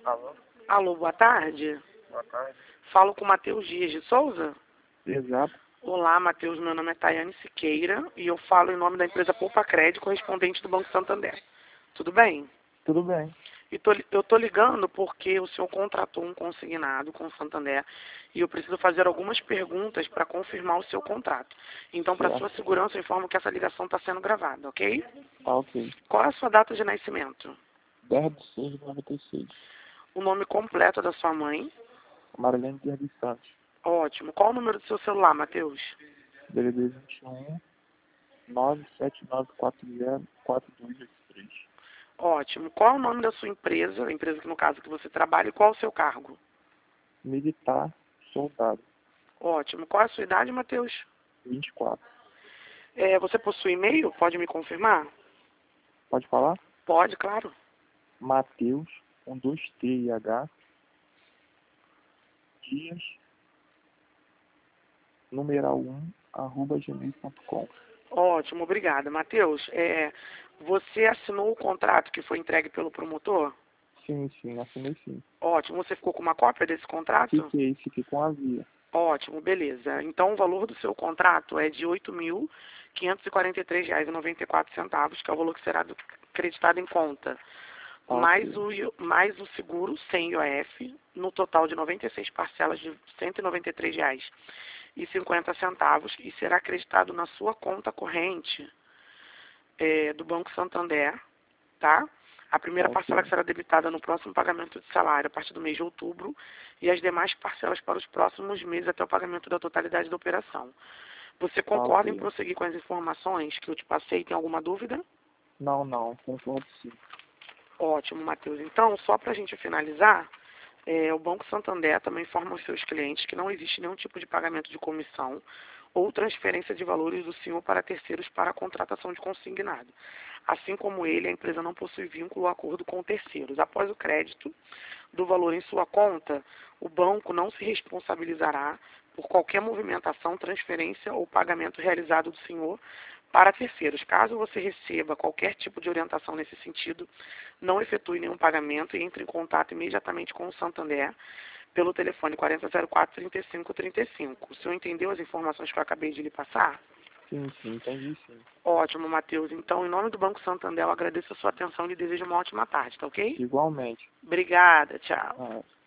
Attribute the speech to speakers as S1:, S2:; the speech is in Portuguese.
S1: Alô,
S2: Alô, boa tarde.
S1: boa tarde.
S2: Falo com Matheus Dias de Souza.
S1: Exato.
S2: Olá, Matheus. Meu nome é Tayane Siqueira e eu falo em nome da empresa Poupa Crédito, correspondente do Banco Santander. Tudo bem?
S1: Tudo bem.
S2: Eu tô ligando porque o senhor contratou um consignado com o Santander e eu preciso fazer algumas perguntas para confirmar o seu contrato. Então, para sua
S1: Certo.
S2: segurança, eu informo que essa ligação está sendo gravada, ok?
S1: Tá ok.
S2: Qual é a sua data de nascimento?
S1: 10/6/96.
S2: O nome completo da sua mãe?
S1: Marilene Dias dos Santos.
S2: Ótimo. Qual o número do seu celular, Matheus?
S1: DDD 21 979404283.
S2: Ótimo. Qual é o nome da sua empresa, a empresa que no caso que você trabalha, e qual o seu cargo?
S1: Militar soldado.
S2: Ótimo. Qual é a sua idade, Matheus?
S1: 24.
S2: Você possui e-mail? Pode me confirmar?
S1: Pode falar?
S2: Pode, claro.
S1: Matheus, com 2T e H, Dias, numeral 1, @gmail.com.
S2: Ótimo, obrigada. Matheus, você assinou o contrato que foi entregue pelo promotor?
S1: Sim, assinei sim.
S2: Ótimo. Você ficou com uma cópia desse contrato?
S1: Fiquei com a via.
S2: Ótimo, beleza. Então o valor do seu contrato é de R$ 8.543,94, que é o valor que será acreditado em conta.
S1: Tá
S2: Mais
S1: ok.
S2: mais o seguro sem IOF, no total de 96 parcelas de R$ 193,50 e será acreditado na sua conta corrente do Banco Santander, tá? A primeira
S1: Tá
S2: parcela
S1: ok.
S2: que será debitada no próximo pagamento de salário a partir do mês de outubro e as demais parcelas para os próximos meses até o pagamento da totalidade da operação. Você
S1: Tá
S2: concorda em
S1: ok.
S2: prosseguir com as informações que eu te passei? Tem alguma dúvida?
S1: Não, concordo sim.
S2: Ótimo, Matheus. Então, só para a gente finalizar, o Banco Santander também informa aos seus clientes que não existe nenhum tipo de pagamento de comissão ou transferência de valores do senhor para terceiros para a contratação de consignado. Assim como ele, a empresa não possui vínculo ou acordo com terceiros. Após o crédito do valor em sua conta, o banco não se responsabilizará por qualquer movimentação, transferência ou pagamento realizado do senhor para terceiros. Caso você receba qualquer tipo de orientação nesse sentido, não efetue nenhum pagamento e entre em contato imediatamente com o Santander pelo telefone 4004-3535. O senhor entendeu as informações que eu acabei de lhe passar?
S1: Sim, entendi sim.
S2: Ótimo, Matheus. Então, em nome do Banco Santander, eu agradeço a sua atenção e lhe desejo uma ótima tarde, tá ok?
S1: Igualmente.
S2: Obrigada, tchau.
S1: Ah,